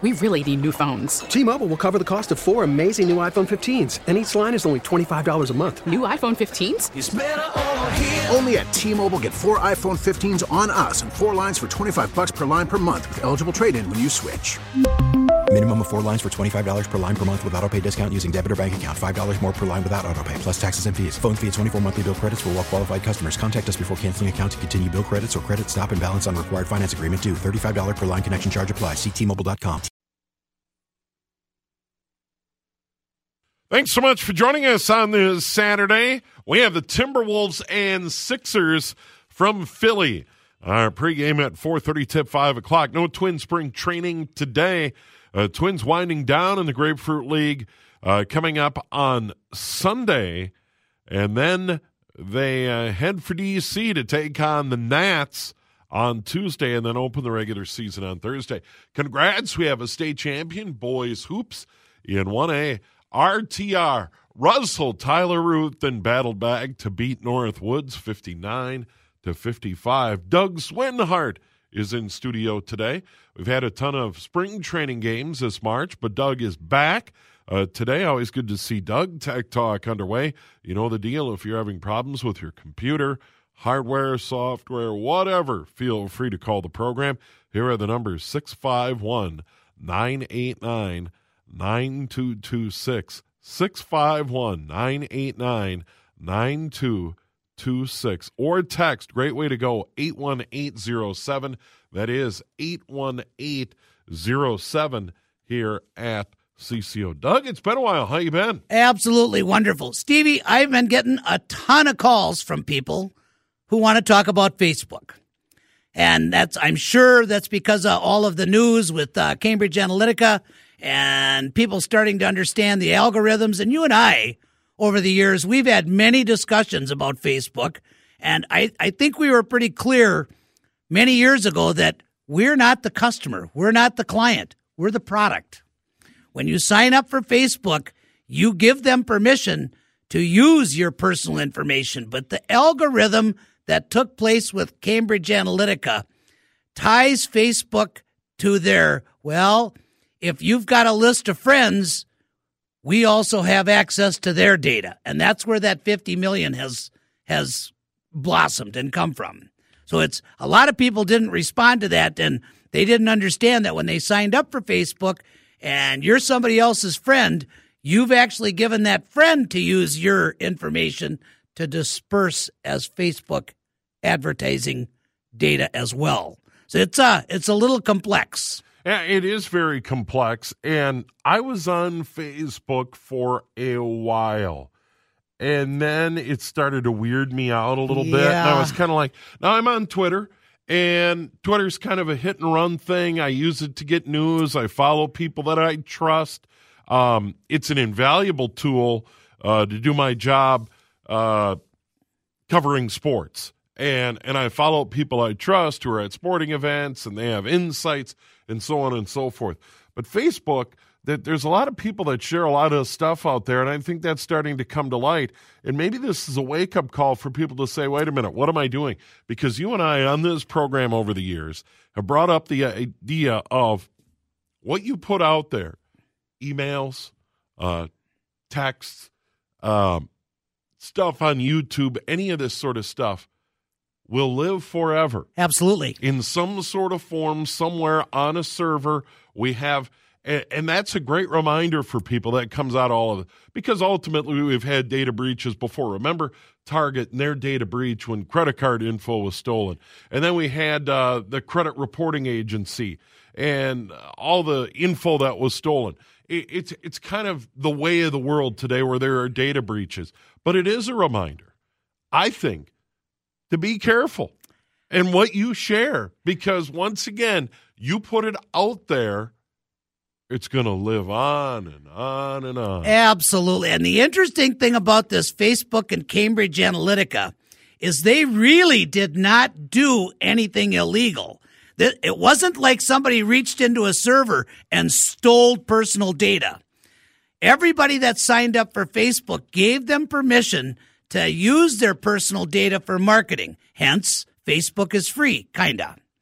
We really need new phones. T-Mobile will cover the cost of 4 amazing new iPhone 15s, and each line is only $25 a month. New iPhone 15s? It's better over here. Only at T-Mobile, get 4 iPhone 15s on us and 4 lines for $25 per line per month with eligible trade-in when you switch. Minimum of 4 lines for $25 per line per month with autopay discount using debit or bank account. $5 more per line without autopay, plus taxes and fees. Phone fee at 24 monthly bill credits for well-qualified customers. Contact us before canceling account to continue bill credits or credit stop and balance on required finance agreement due. $35 per line connection charge applies. See T-Mobile.com. Thanks so much for joining us on this Saturday. We have the Timberwolves and Sixers from Philly. Our pregame at 4:30, tip 5 o'clock. No Twin spring training today. Twins winding down in the Grapefruit League coming up on Sunday. And then they head for D.C. to take on the Nats on Tuesday and then open the regular season on Thursday. Congrats, we have a state champion, boys hoops, in 1A. RTR, Russell Tyler Ruth then battled back to beat Northwoods 59-55. Doug Swinhart is in studio today. We've had a ton of spring training games this March, but Doug is back today. Always good to see Doug. Tech Talk underway. You know the deal. If you're having problems with your computer, hardware, software, whatever, feel free to call the program. Here are the numbers: 651-989-9226. 651-989-9226. Or text, great way to go, 81807. That is 81807 here at CCO. Doug, it's been a while. How you been? Absolutely wonderful. Stevie, I've been getting a ton of calls from people who want to talk about Facebook. And I'm sure that's because of all of the news with Cambridge Analytica and people starting to understand the algorithms. And you and I, over the years, we've had many discussions about Facebook. And I think we were pretty clear many years ago that we're not the customer. We're not the client. We're the product. When you sign up for Facebook, you give them permission to use your personal information. But the algorithm that took place with Cambridge Analytica ties Facebook to their, well, if you've got a list of friends, we also have access to their data. And that's where that 50 million has blossomed and come from. So it's a lot of people didn't respond to that, and they didn't understand that when they signed up for Facebook and you're somebody else's friend, you've actually given that friend to use your information to disperse as Facebook advertising data as well. So it's a little complex. Yeah, it is very complex. And I was on Facebook for a while. And then it started to weird me out a little bit. And I was kind of like, now I'm on Twitter. And Twitter's kind of a hit and run thing. I use it to get news. I follow people that I trust. It's an invaluable tool to do my job covering sports. And I follow people I trust who are at sporting events, and they have insights and so on and so forth. But Facebook, there's a lot of people that share a lot of stuff out there, and I think that's starting to come to light. And maybe this is a wake-up call for people to say, wait a minute, what am I doing? Because you and I on this program over the years have brought up the idea of what you put out there, emails, texts, stuff on YouTube, any of this sort of stuff, will live forever. Absolutely. In some sort of form, somewhere on a server, we have, and that's a great reminder for people that comes out all of it. Because ultimately, we've had data breaches before. Remember Target and their data breach when credit card info was stolen. And then we had the credit reporting agency and all the info that was stolen. It's kind of the way of the world today where there are data breaches. But it is a reminder, I think, to be careful in what you share, because once again, you put it out there, it's going to live on and on and on. Absolutely. And the interesting thing about this Facebook and Cambridge Analytica is they really did not do anything illegal. It wasn't like somebody reached into a server and stole personal data. Everybody that signed up for Facebook gave them permission to use their personal data for marketing. Hence, Facebook is free, kind of.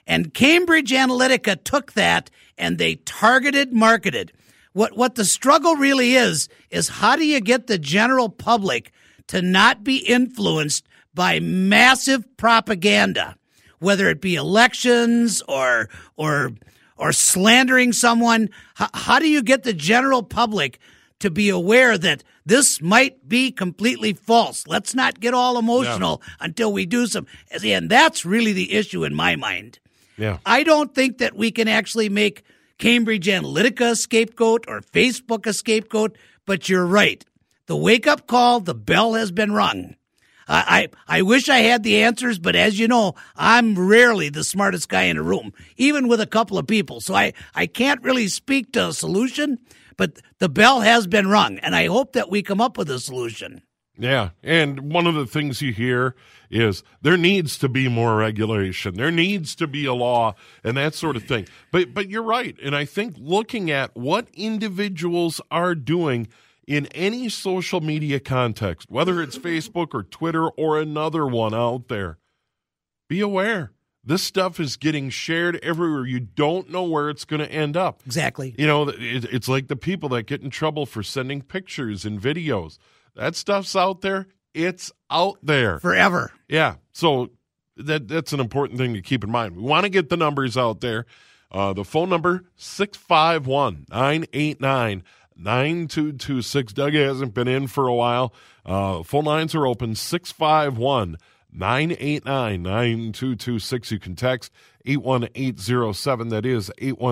And Cambridge Analytica took that and they targeted marketed. What the struggle really is how do you get the general public to not be influenced by massive propaganda, whether it be elections or slandering someone? How do you get the general public to be aware that this might be completely false? Let's not get all emotional until we do some. And that's really the issue in my mind. Yeah. I don't think that we can actually make Cambridge Analytica a scapegoat or Facebook a scapegoat, but you're right. The wake-up call, the bell has been rung. I wish I had the answers, but as you know, I'm rarely the smartest guy in a room, even with a couple of people. So I can't really speak to a solution, but the bell has been rung, and I hope that we come up with a solution. Yeah, and one of the things you hear is there needs to be more regulation. There needs to be a law and that sort of thing. But you're right, and I think looking at what individuals are doing in any social media context, whether it's Facebook or Twitter or another one out there, be aware. This stuff is getting shared everywhere. You don't know where it's going to end up. Exactly. You know, it's like the people that get in trouble for sending pictures and videos. That stuff's out there. It's out there. Forever. Yeah. So that's an important thing to keep in mind. We want to get the numbers out there. The phone number, 651-989-9226. Doug hasn't been in for a while. Phone lines are open, 651-989-9226. You can text 81807. That is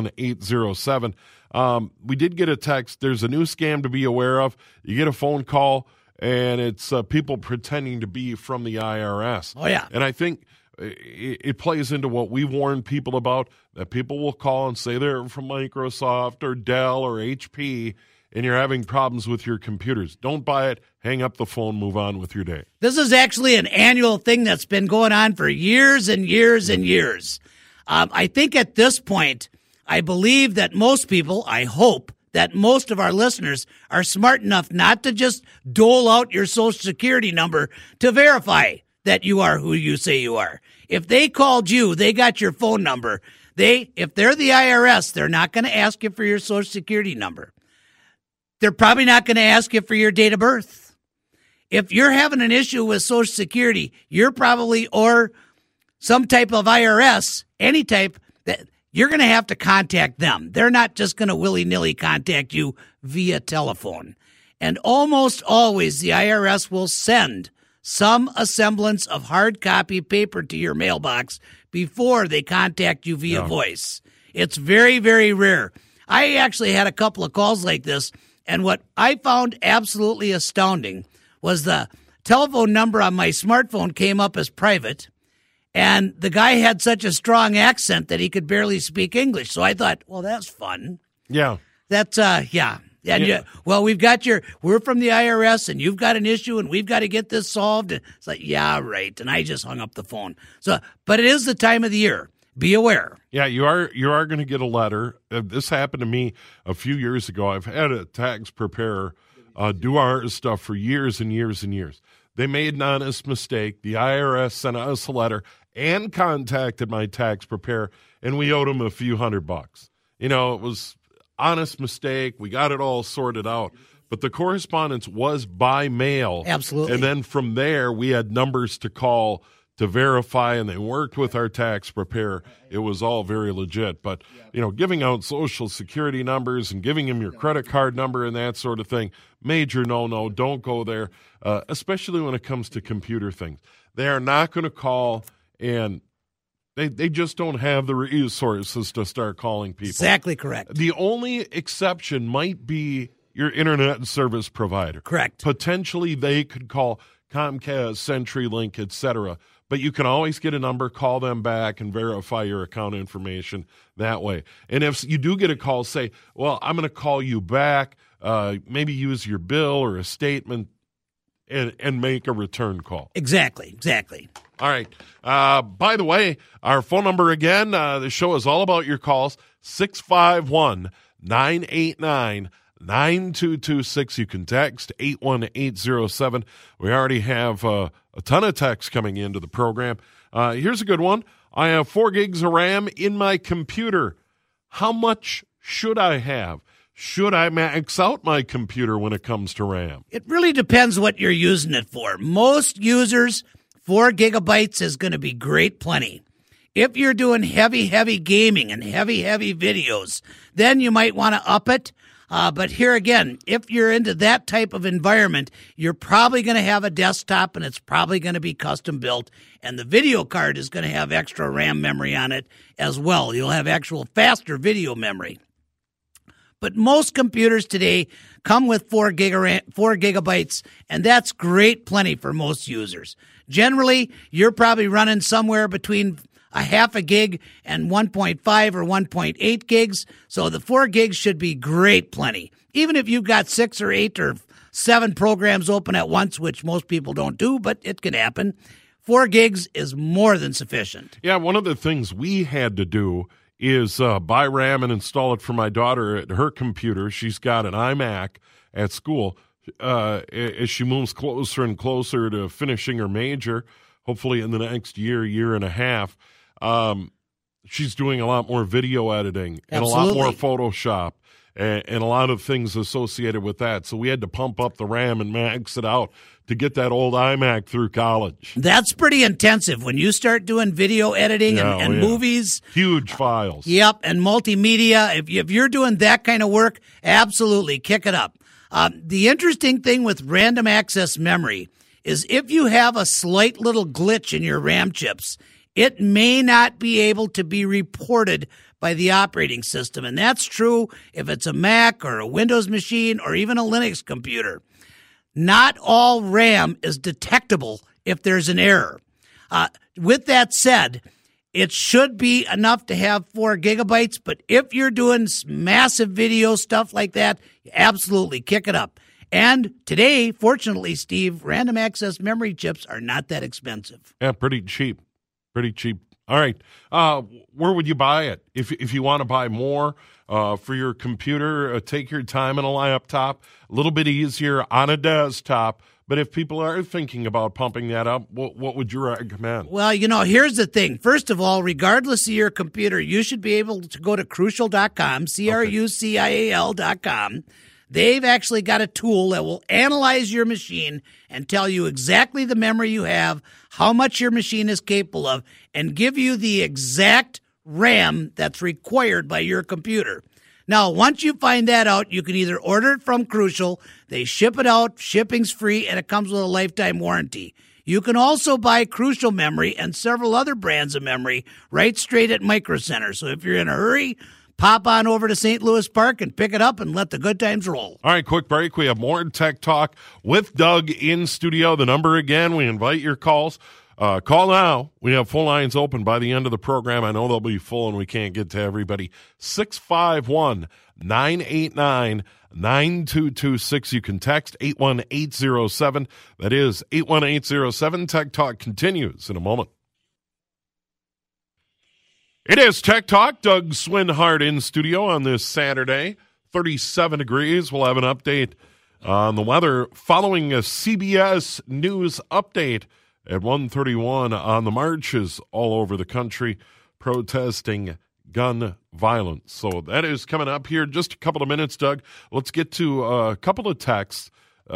81807. We did get a text. There's a new scam to be aware of. You get a phone call, and it's people pretending to be from the IRS. Oh, yeah. And I think it plays into what we've warned people about, that people will call and say they're from Microsoft or Dell or HP, and you're having problems with your computers. Don't buy it. Hang up the phone. Move on with your day. This is actually an annual thing that's been going on for years and years and years. I think at this point, I believe that most people, I hope that most of our listeners are smart enough not to just dole out your Social Security number to verify that you are who you say you are. If they called you, they got your phone number. If they're the IRS, they're not going to ask you for your Social Security number. They're probably not going to ask you for your date of birth. If you're having an issue with Social Security, you're probably, or some type of IRS, any type, that you're going to have to contact them. They're not just going to willy-nilly contact you via telephone. And almost always the IRS will send some semblance of hard copy paper to your mailbox before they contact you via voice. It's very, very rare. I actually had a couple of calls like this, and what I found absolutely astounding was the telephone number on my smartphone came up as private, and the guy had such a strong accent that he could barely speak English. So I thought, well, that's fun. Yeah. That's, yeah. And we're from the IRS and you've got an issue and we've got to get this solved. And it's like, yeah, right. And I just hung up the phone. So, but it is the time of the year. Be aware. Yeah, you are going to get a letter. This happened to me a few years ago. I've had a tax preparer do our stuff for years and years and years. They made an honest mistake. The IRS sent us a letter and contacted my tax preparer, and we owed them a few $100. You know, it was honest mistake. We got it all sorted out. But the correspondence was by mail. Absolutely. And then from there, we had numbers to call to verify, and they worked with our tax preparer. It was all very legit. But, you know, giving out Social Security numbers and giving them your credit card number and that sort of thing, major no-no. Don't go there, especially when it comes to computer things. They are not going to call, and they just don't have the resources to start calling people. Exactly correct. The only exception might be your internet service provider. Correct. Potentially they could call Comcast, CenturyLink, etc. But you can always get a number, call them back, and verify your account information that way. And if you do get a call, say, well, I'm going to call you back, maybe use your bill or a statement and make a return call. Exactly. All right. By the way, our phone number again, the show is all about your calls, 651-989-9226. You can text 81807. We already have a ton of texts coming into the program. Here's a good one. I have 4 gigs of RAM in my computer. How much should I have? Should I max out my computer when it comes to RAM? It really depends what you're using it for. Most users, 4 gigabytes is going to be great plenty. If you're doing heavy gaming and heavy videos, then you might want to up it. But here again, if you're into that type of environment, you're probably going to have a desktop, and it's probably going to be custom built. And the video card is going to have extra RAM memory on it as well. You'll have actual faster video memory. But most computers today come with 4 gigabytes, and that's great plenty for most users. Generally, you're probably running somewhere between a half a gig and 1.5 or 1.8 gigs, so the 4 gigs should be great plenty. Even if you've got 6 or 8 or 7 programs open at once, which most people don't do, but it can happen, 4 gigs is more than sufficient. Yeah, one of the things we had to do is buy RAM and install it for my daughter at her computer. She's got an iMac at school. As she moves closer and closer to finishing her major, hopefully in the next year and a half, she's doing a lot more video editing and Absolutely. a lot more Photoshop and a lot of things associated with that. So we had to pump up the RAM and max it out to get that old iMac through college. That's pretty intensive when you start doing video editing and movies. Huge files. Yep, and multimedia. If you're doing that kind of work, absolutely, kick it up. The interesting thing with random access memory is if you have a slight little glitch in your RAM chips, it may not be able to be reported by the operating system. And that's true if it's a Mac or a Windows machine or even a Linux computer. Not all RAM is detectable if there's an error. With that said, it should be enough to have 4 gigabytes, but if you're doing massive video stuff like that, absolutely kick it up. And today, fortunately, Steve, random access memory chips are not that expensive. Yeah, pretty cheap. Pretty cheap. All right. Where would you buy it? If you want to buy more for your computer, take your time on a laptop. A little bit easier on a desktop. But if people are thinking about pumping that up, what would you recommend? Well, here's the thing. First of all, regardless of your computer, you should be able to go to Crucial.com, Crucial.com. They've actually got a tool that will analyze your machine and tell you exactly the memory you have, how much your machine is capable of, and give you the exact RAM that's required by your computer. Now, once you find that out, you can either order it from Crucial, they ship it out, shipping's free, and it comes with a lifetime warranty. You can also buy Crucial memory and several other brands of memory right straight at Micro Center. So if you're in a hurry, pop on over to St. Louis Park and pick it up and let the good times roll. All right, quick break. We have more Tech Talk with Doug in studio. The number again, we invite your calls. Call now. We have full lines open by the end of the program. I know they'll be full and we can't get to everybody. 651-989-9226. You can text 81807. That is 81807. Tech Talk continues in a moment. It is Tech Talk. Doug Swinhart in studio on this Saturday. 37 degrees. We'll have an update on the weather following a CBS News update at 1:31 on the marches all over the country protesting gun violence. So that is coming up here in just a couple of minutes, Doug. Let's get to a couple of texts.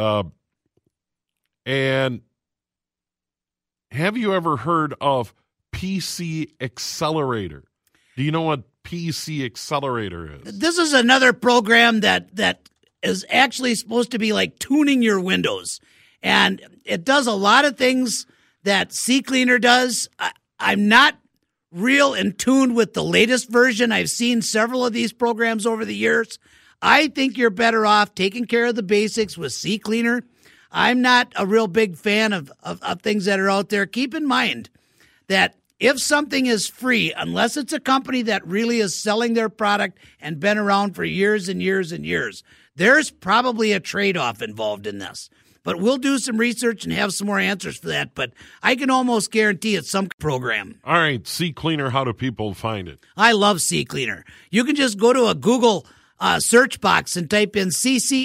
And have you ever heard of PC Accelerator? Do you know what PC Accelerator is? This is another program that is actually supposed to be like tuning your Windows. And it does a lot of things that CCleaner does. I'm not real in tune with the latest version. I've seen several of these programs over the years. I think you're better off taking care of the basics with CCleaner. I'm not a real big fan of things that are out there. Keep in mind that if something is free, unless it's a company that really is selling their product and been around for years and years and years, there's probably a trade-off involved in this. But we'll do some research and have some more answers for that. But I can almost guarantee it's some program. All right, CCleaner, how do people find it? I love CCleaner. You can just go to a Google search box and type in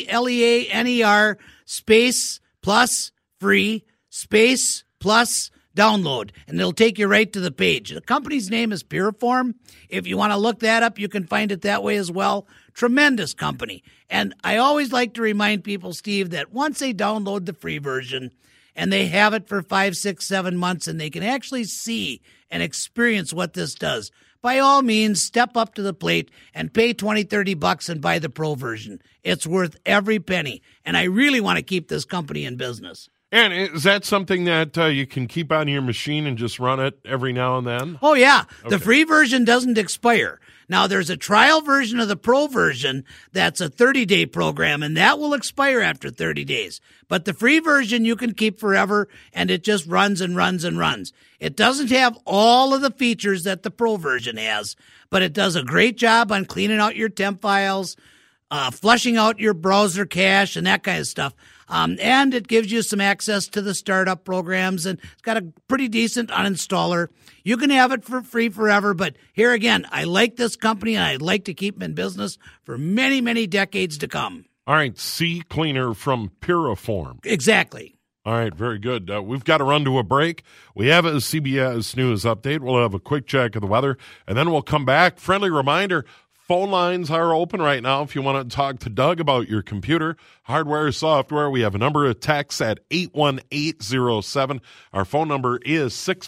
CCLEANER space plus free space plus download, and it'll take you right to the page. The company's name is Puriform. If you want to look that up, you can find it that way as well. Tremendous company. And I always like to remind people, Steve, that once they download the free version and they have it for 5, 6, 7 months and they can actually see and experience what this does, by all means, step up to the plate and pay $20, $30 and buy the pro version. It's worth every penny. And I really want to keep this company in business. And is that something that you can keep on your machine and just run it every now and then? Oh, yeah. Okay. The free version doesn't expire. Now, there's a trial version of the pro version that's a 30-day program, and that will expire after 30 days. But the free version you can keep forever, and it just runs and runs and runs. It doesn't have all of the features that the pro version has, but it does a great job on cleaning out your temp files, flushing out your browser cache, and that kind of stuff. And it gives you some access to the startup programs, and it's got a pretty decent uninstaller. You can have it for free forever, but here again, I like this company, and I'd like to keep them in business for many, many decades to come. All right, CCleaner from Puriform. Exactly. All right, very good. We've got to run to a break. We have a CBS News update. We'll have a quick check of the weather, and then we'll come back. Friendly reminder, phone lines are open right now if you want to talk to Doug about your computer, hardware, software. We have a number of texts at 81807. Our phone number is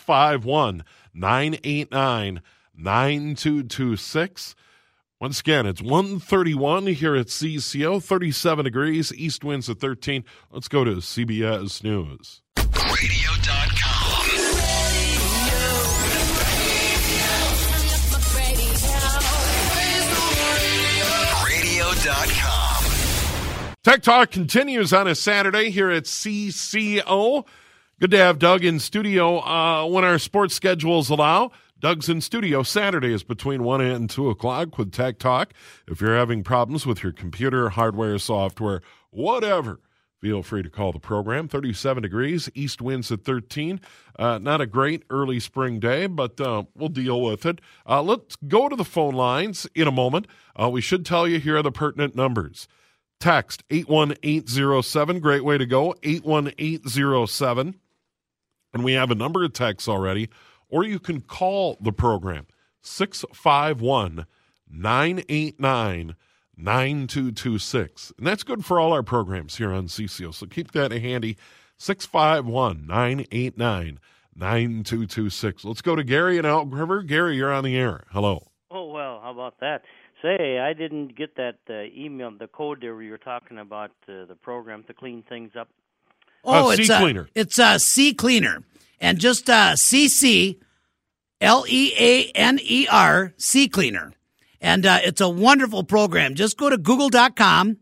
651-989-9226. Once again, it's 1:31 here at CCO, 37 degrees, east winds at 13. Let's go to CBS News. Radio.com. Radio.com. Tech Talk continues on a Saturday here at CCO. Good to have Doug in studio when our sports schedules allow. Doug's in studio Saturdays between 1 and 2 o'clock with Tech Talk. If you're having problems with your computer, hardware, software, whatever, feel free to call the program. 37 degrees, east winds at 13. Not a great early spring day, but we'll deal with it. Let's go to the phone lines in a moment. We should tell you here are the pertinent numbers. Text 81807, great way to go, 81807. And we have a number of texts already. Or you can call the program, 651-989-9226. And that's good for all our programs here on CCO. So keep that handy, 651-989-9226. Let's go to Gary in Elk River. Gary, you're on the air. Hello. Oh, well, how about that? Say, I didn't get that email, the code there where you were talking about the program to clean things up. Oh, it's CCleaner. It's CCleaner. And just CCLEANER, CCleaner. And it's a wonderful program. Just go to google.com,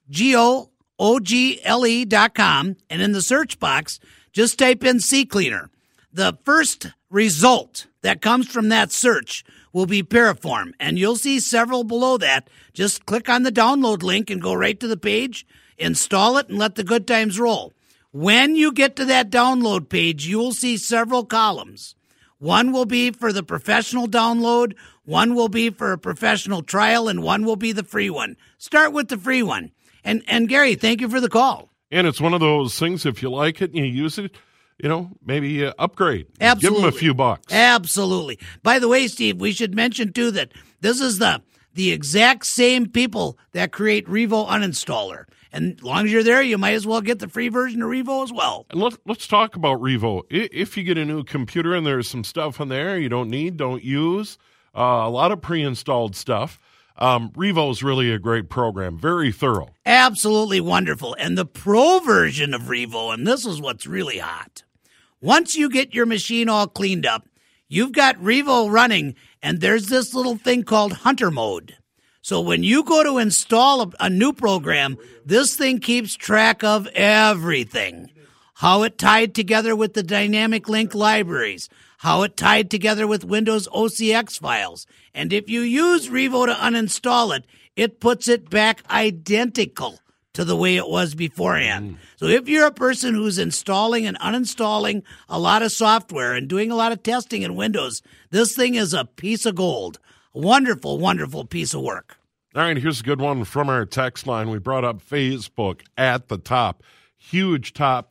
GOOGLE.com, and in the search box, just type in CCleaner. The first result that comes from that search will be Puriform, and you'll see several below that. Just click on the download link and go right to the page, install it, and let the good times roll. When you get to that download page, you will see several columns. One will be for the professional download, one will be for a professional trial, and one will be the free one. Start with the free one. And Gary, thank you for the call. And it's one of those things, if you like it and you use it, maybe upgrade. Absolutely. Give them a few bucks. Absolutely. By the way, Steve, we should mention, too, that this is the exact same people that create Revo Uninstaller. And as long as you're there, you might as well get the free version of Revo as well. And let's talk about Revo. If you get a new computer and there's some stuff in there you don't use, a lot of pre-installed stuff, Revo is really a great program, very thorough. Absolutely wonderful. And the pro version of Revo, and this is what's really hot. Once you get your machine all cleaned up, you've got Revo running, and there's this little thing called Hunter Mode. So when you go to install a new program, this thing keeps track of everything. How it tied together with the dynamic link libraries, how it tied together with Windows OCX files. And if you use Revo to uninstall it, it puts it back identical to the way it was beforehand. So if you're a person who's installing and uninstalling a lot of software and doing a lot of testing in Windows, this thing is a piece of gold. Wonderful, wonderful piece of work. All right, here's a good one from our text line. We brought up Facebook at the top. Huge topic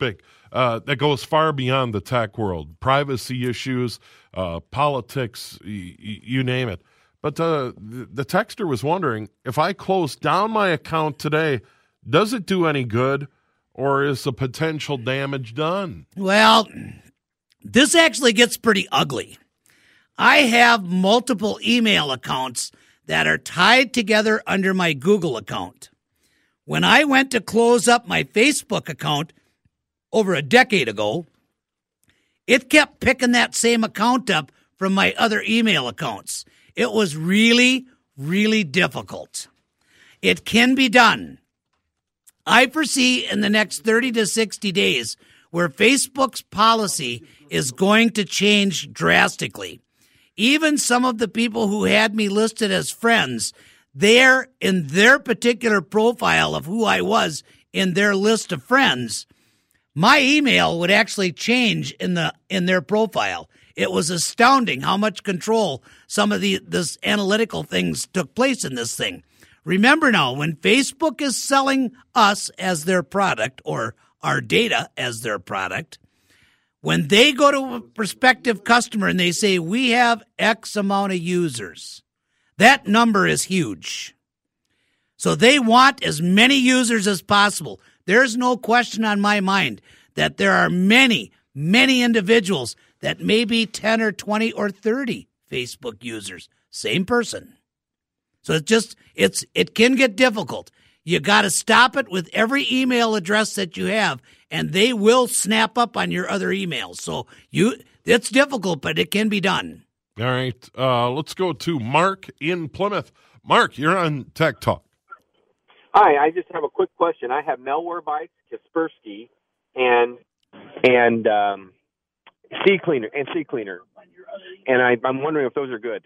that goes far beyond the tech world, privacy issues, politics, you name it. But the texter was wondering, if I close down my account today, does it do any good, or is the potential damage done? Well, this actually gets pretty ugly. I have multiple email accounts that are tied together under my Google account. When I went to close up my Facebook account over a decade ago, it kept picking that same account up from my other email accounts. It was really, really difficult. It can be done. I foresee in the next 30 to 60 days where Facebook's policy is going to change drastically. Even some of the people who had me listed as friends, they're in their particular profile of who I was in their list of friends, my email would actually change in their profile. It was astounding how much control some of this analytical things took place in this thing. Remember now, when Facebook is selling us as their product or our data as their product, when they go to a prospective customer and they say, we have X amount of users, that number is huge. So they want as many users as possible. There's no question on my mind that there are many, many individuals that may be 10 or 20 or 30 Facebook users. Same person. So it can get difficult. You got to stop it with every email address that you have, and they will snap up on your other emails. So it's difficult, but it can be done. All right. Let's go to Mark in Plymouth. Mark, you're on Tech Talk. Hi, I just have a quick question. I have Malwarebytes, Kaspersky, and CCleaner, and I'm wondering if those are good.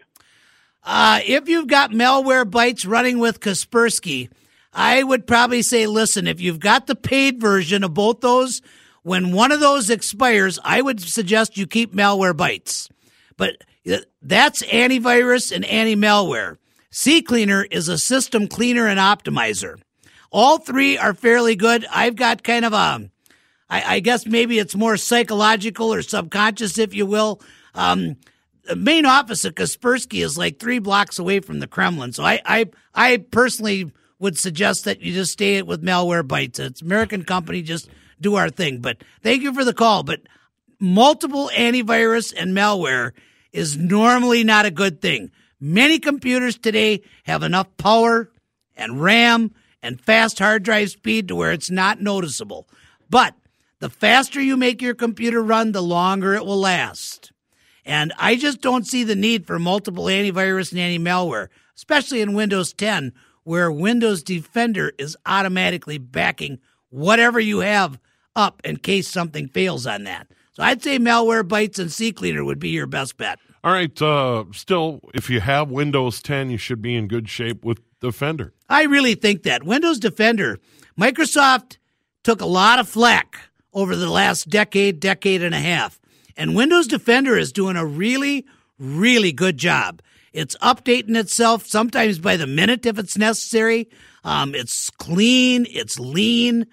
If you've got Malwarebytes running with Kaspersky, I would probably say, listen, if you've got the paid version of both those, when one of those expires, I would suggest you keep Malwarebytes. But that's antivirus and anti-malware. CCleaner is a system cleaner and optimizer. All three are fairly good. I've got kind of I guess maybe it's more psychological or subconscious, if you will. The main office of Kaspersky is like 3 blocks away from the Kremlin. So I personally would suggest that you just stay with Malwarebytes. It's an American company, just do our thing. But thank you for the call. But multiple antivirus and malware is normally not a good thing. Many computers today have enough power and RAM and fast hard drive speed to where it's not noticeable. But the faster you make your computer run, the longer it will last. And I just don't see the need for multiple antivirus and anti-malware, especially in Windows 10, where Windows Defender is automatically backing whatever you have up in case something fails on that. So I'd say Malwarebytes and CCleaner would be your best bet. All right. Still, if you have Windows 10, you should be in good shape with Defender. I really think that. Windows Defender, Microsoft took a lot of flack over the last decade and a half. And Windows Defender is doing a really, really good job. It's updating itself sometimes by the minute if it's necessary. It's clean. It's lean.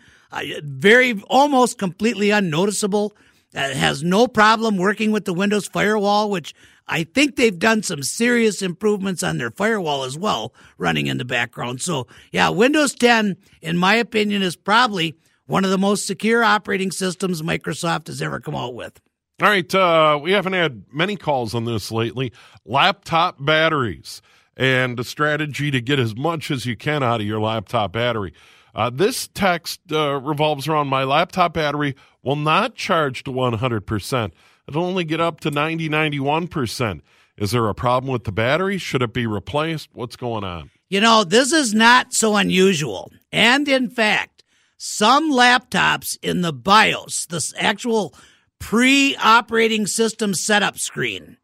Almost completely unnoticeable. It has no problem working with the Windows firewall, which I think they've done some serious improvements on their firewall as well, running in the background. So, yeah, Windows 10, in my opinion, is probably one of the most secure operating systems Microsoft has ever come out with. All right, we haven't had many calls on this lately. Laptop batteries and a strategy to get as much as you can out of your laptop battery. This text revolves around my laptop battery will not charge to 100%. It'll only get up to 91%. Is there a problem with the battery? Should it be replaced? What's going on? You know, this is not so unusual. And in fact, some laptops in the BIOS, this actual pre-operating system setup screen,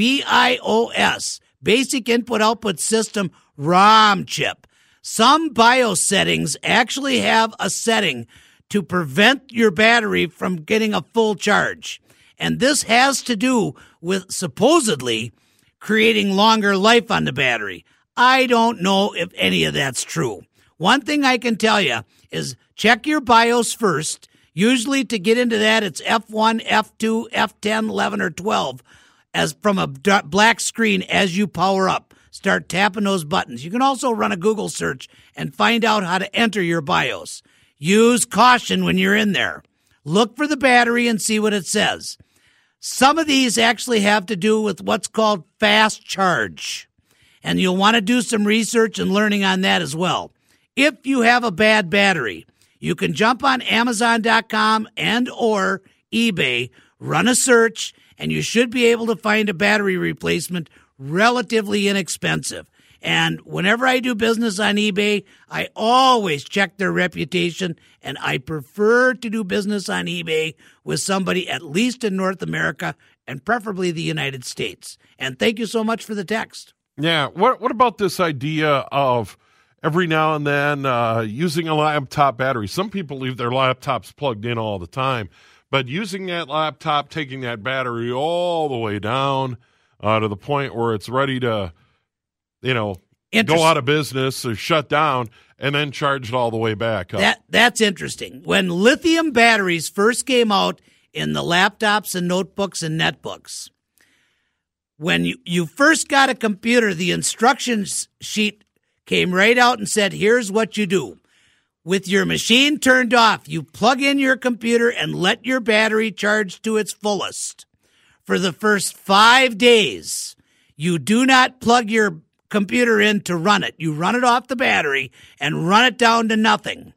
BIOS, Basic Input Output System ROM chip. Some BIOS settings actually have a setting to prevent your battery from getting a full charge. And this has to do with supposedly creating longer life on the battery. I don't know if any of that's true. One thing I can tell you is check your BIOS first. Usually to get into that, it's F1, F2, F10, 11, or 12 as from a black screen as you power up. Start tapping those buttons. You can also run a Google search and find out how to enter your BIOS. Use caution when you're in there. Look for the battery and see what it says. Some of these actually have to do with what's called fast charge, and you'll want to do some research and learning on that as well. If you have a bad battery, you can jump on Amazon.com and or eBay, run a search, and you should be able to find a battery replacement relatively inexpensive. And whenever I do business on eBay, I always check their reputation, and I prefer to do business on eBay with somebody at least in North America and preferably the United States. And thank you so much for the text. Yeah. What about this idea of every now and then using a laptop battery? Some people leave their laptops plugged in all the time, but using that laptop, taking that battery all the way down to the point where it's ready to, go out of business or shut down, and then charge it all the way back up. That's interesting. When lithium batteries first came out in the laptops and notebooks and netbooks, when you first got a computer, the instructions sheet came right out and said, here's what you do. With your machine turned off, you plug in your computer and let your battery charge to its fullest. For the first 5 days, you do not plug your computer in to run it. You run it off the battery and run it down to nothing.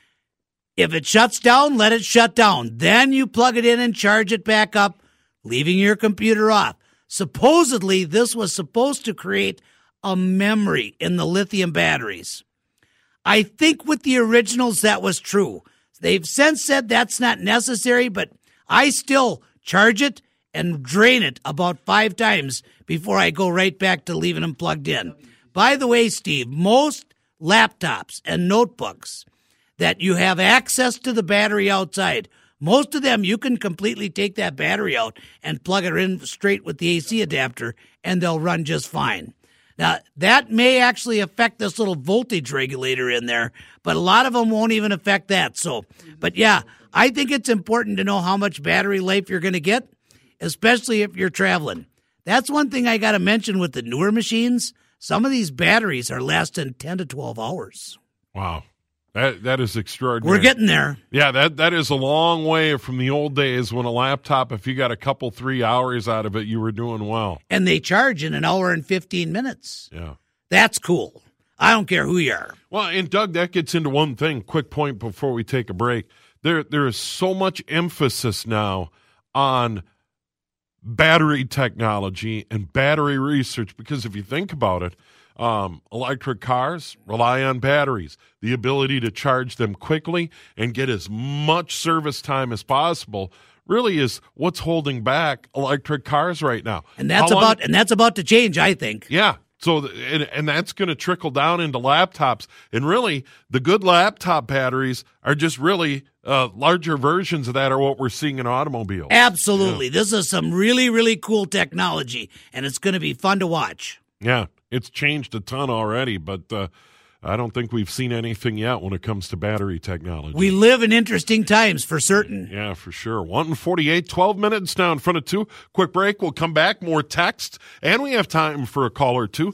If it shuts down, let it shut down. Then you plug it in and charge it back up, leaving your computer off. Supposedly, this was supposed to create a memory in the lithium batteries. I think with the originals that was true. They've since said that's not necessary, but I still charge it and drain it about 5 times before I go right back to leaving them plugged in. By the way, Steve, most laptops and notebooks that you have access to the battery outside, most of them you can completely take that battery out and plug it in straight with the AC adapter, and they'll run just fine. Now, that may actually affect this little voltage regulator in there, but a lot of them won't even affect that. But yeah, I think it's important to know how much battery life you're going to get, especially if you're traveling. That's one thing I got to mention with the newer machines. Some of these batteries are lasting 10 to 12 hours. Wow. That is extraordinary. We're getting there. Yeah, that is a long way from the old days when a laptop, if you got a couple, 3 hours out of it, you were doing well. And they charge in an hour and 15 minutes. Yeah. That's cool. I don't care who you are. Well, and Doug, that gets into one thing. Quick point before we take a break. There is so much emphasis now on battery technology and battery research, because if you think about it, electric cars rely on batteries. The ability to charge them quickly and get as much service time as possible really is what's holding back electric cars right now. And that's about to change, I think. Yeah. So, and that's going to trickle down into laptops. And really, the good laptop batteries are just really larger versions of that are what we're seeing in automobiles. Absolutely. Yeah. This is some really, really cool technology, and it's going to be fun to watch. Yeah, it's changed a ton already, but I don't think we've seen anything yet when it comes to battery technology. We live in interesting times, for certain. Yeah, for sure. 1:48, 12 minutes now in front of 2. Quick break. We'll come back. More text. And we have time for a call or two.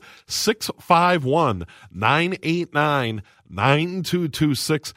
651-989-9226.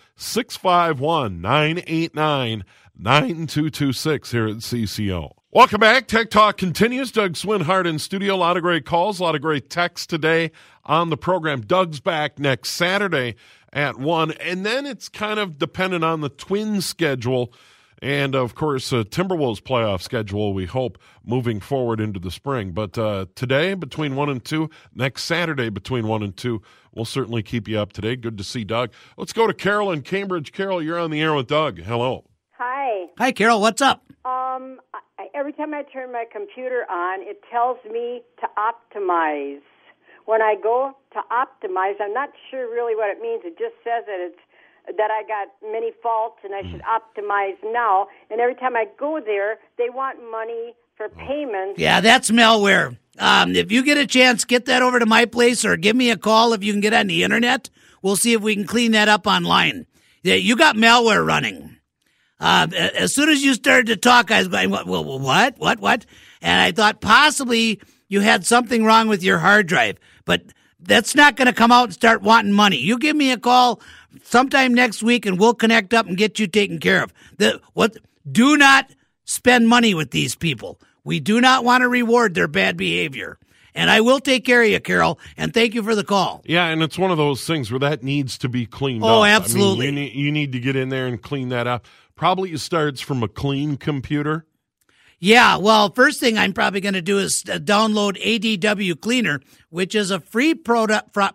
651-989-9226 here at CCO. Welcome back. Tech Talk continues. Doug Swinhart in studio. A lot of great calls, a lot of great texts today on the program. Doug's back next Saturday at 1. And then it's kind of dependent on the Twins schedule and, of course, Timberwolves playoff schedule, we hope, moving forward into the spring. But today between 1 and 2, next Saturday between 1 and 2, we'll certainly keep you up to date. Good to see Doug. Let's go to Carol in Cambridge. Carol, you're on the air with Doug. Hello. Hi. Hi, Carol. What's up? Every time I turn my computer on, it tells me to optimize. When I go to optimize, I'm not sure really what it means. It just says that I got many faults and I should optimize now. And every time I go there, they want money for payments. Yeah, that's malware. If you get a chance, get that over to my place or give me a call if you can get on the internet. We'll see if we can clean that up online. Yeah, you got malware running. As soon as you started to talk, I was going, well, what? And I thought possibly you had something wrong with your hard drive. But that's not going to come out and start wanting money. You give me a call sometime next week, and we'll connect up and get you taken care of. Do not spend money with these people. We do not want to reward their bad behavior. And I will take care of you, Carol, and thank you for the call. Yeah, and it's one of those things where that needs to be cleaned up. Oh, absolutely. I mean, you need to get in there and clean that up. Probably it starts from a clean computer. Yeah, well, first thing I'm probably going to do is download ADW Cleaner, which is a free product from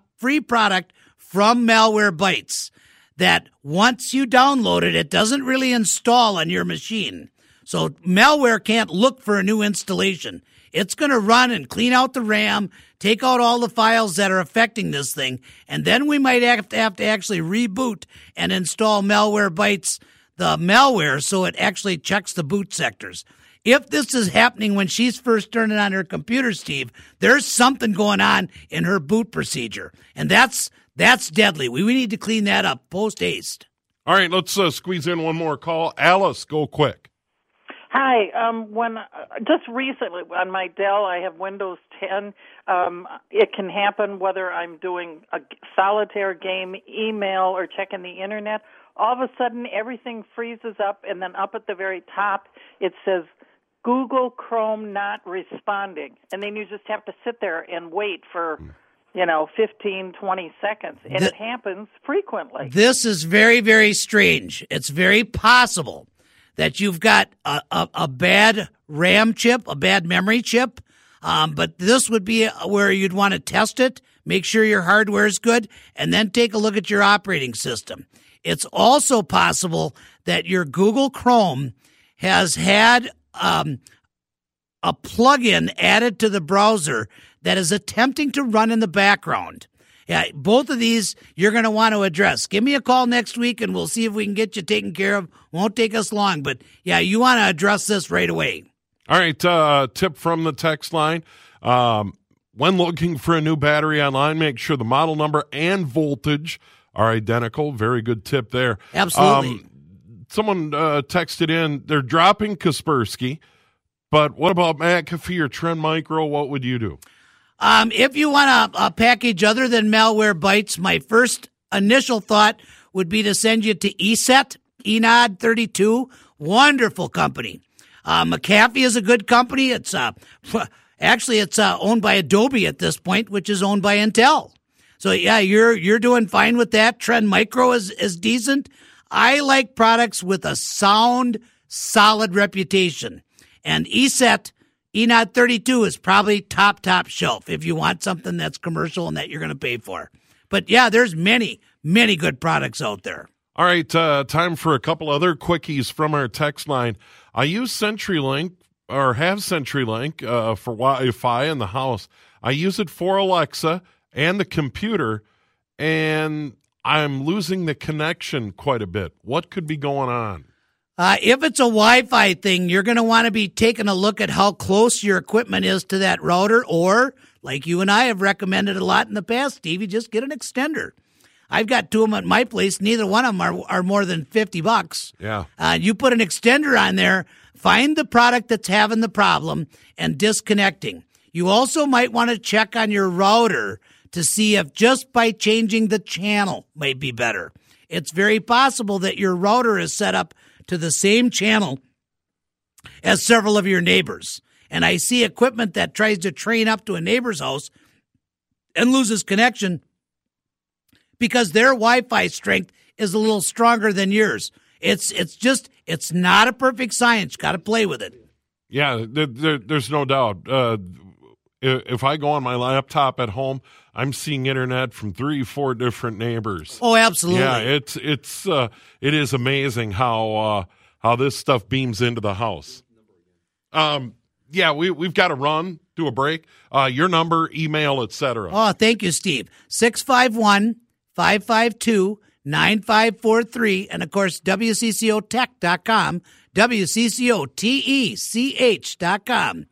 Malwarebytes that once you download it, it doesn't really install on your machine. So malware can't look for a new installation. It's going to run and clean out the RAM, take out all the files that are affecting this thing, and then we might have to actually reboot and install Malwarebytes, the malware, so it actually checks the boot sectors. If this is happening when she's first turning on her computer, Steve, there's something going on in her boot procedure, and that's deadly. We need to clean that up post-haste. All right, let's squeeze in one more call. Alice, go quick. Hi. When just recently on my Dell, I have Windows 10. It can happen whether I'm doing a solitaire game, email, or checking the internet. All of a sudden, everything freezes up, and then up at the very top, it says Google Chrome not responding, and then you just have to sit there and wait for 15, 20 seconds, and it happens frequently. This is very, very strange. It's very possible that you've got a bad RAM chip, a bad memory chip, but this would be where you'd want to test it, make sure your hardware is good, and then take a look at your operating system. It's also possible that your Google Chrome has had a plug-in added to the browser that is attempting to run in the background. Yeah, both of these you're going to want to address. Give me a call next week, and we'll see if we can get you taken care of. Won't take us long, but, yeah, you want to address this right away. All right, tip from the text line. When looking for a new battery online, make sure the model number and voltage are identical. Very good tip there. Absolutely. Someone texted in, they're dropping Kaspersky, but what about McAfee or Trend Micro? What would you do? If you want a package other than Malwarebytes, my first initial thought would be to send you to ESET, Enod 32. Wonderful company. McAfee is a good company. It's actually it's owned by Adobe at this point, which is owned by Intel. So yeah, you're doing fine with that. Trend Micro is decent. I like products with a sound, solid reputation, and ESET. Enod 32 is probably top shelf if you want something that's commercial and that you're going to pay for. But, yeah, there's many, many good products out there. All right, time for a couple other quickies from our text line. I use CenturyLink or have CenturyLink for Wi-Fi in the house. I use it for Alexa and the computer, and I'm losing the connection quite a bit. What could be going on? If it's a Wi-Fi thing, you're going to want to be taking a look at how close your equipment is to that router, or, like you and I have recommended a lot in the past, Stevie, just get an extender. I've got two of them at my place. Neither one of them are more than $50. Yeah. You put an extender on there, find the product that's having the problem, and disconnecting. You also might want to check on your router to see if just by changing the channel might be better. It's very possible that your router is set up to the same channel as several of your neighbors. And I see equipment that tries to train up to a neighbor's house and loses connection because their Wi-Fi strength is a little stronger than yours. It's not a perfect science. Got to play with it. Yeah, there's no doubt. If I go on my laptop at home, I'm seeing internet from 3-4 different neighbors. Oh, absolutely. Yeah, it is amazing how this stuff beams into the house. Yeah, we've got to run, do a break. Your number, email, etc. Oh, thank you, Steve. 651-552-9543, and of course WCCOtech.com, WCCOTECH.com.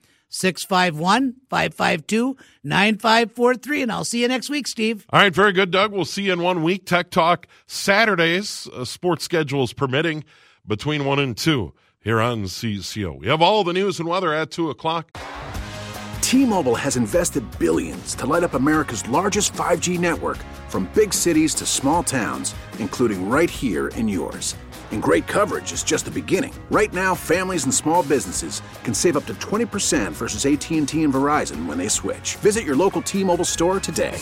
651-552-9543, and I'll see you next week, Steve. All right, very good, Doug. We'll see you in 1 week. Tech Talk Saturdays, sports schedules permitting. between 1 and 2 here on CCO. We have all the news and weather at 2 o'clock. T-Mobile has invested billions to light up America's largest 5G network, from big cities to small towns, including right here in yours. And great coverage is just the beginning. Right now, families and small businesses can save up to 20% versus AT&T and Verizon when they switch. Visit your local T-Mobile store today.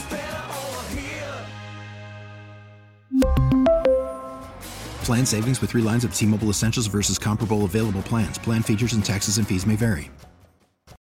Plan savings with 3 lines of T-Mobile Essentials versus comparable available plans. Plan features and taxes and fees may vary.